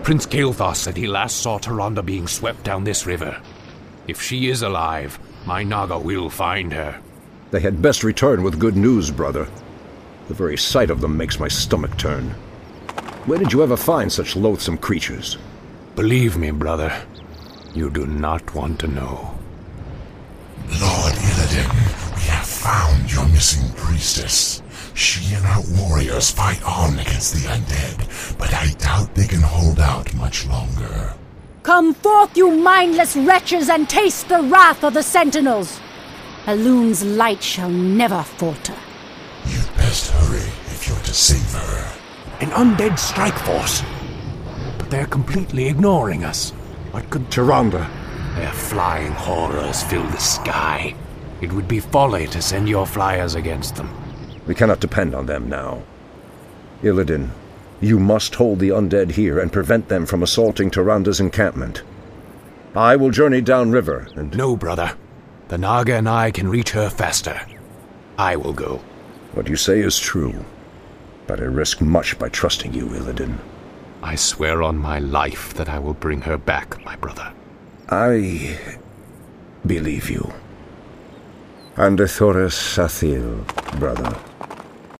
Prince Kael'thas said he last saw Tyrande being swept down this river. If she is alive, my Naga will find her. They had best return with good news, brother. The very sight of them makes my stomach turn. Where did you ever find such loathsome creatures? Believe me, brother, you do not want to know. Lord Illidan, we have found your missing priestess. She and her warriors fight on against the undead, but I doubt they can hold out much longer. Come forth, you mindless wretches, and taste the wrath of the Sentinels! Elun's light shall never falter. You'd best hurry if you're to save her. An undead strike force. But they're completely ignoring us. What could Tyrande? Their flying horrors fill the sky. It would be folly to send your flyers against them. We cannot depend on them now. Illidan, you must hold the undead here and prevent them from assaulting Tyrande's encampment. I will journey downriver and... No, brother. The Naga and I can reach her faster. I will go. What you say is true, but I risk much by trusting you, Illidan. I swear on my life that I will bring her back, my brother. I believe you. Andethores Sathil, brother.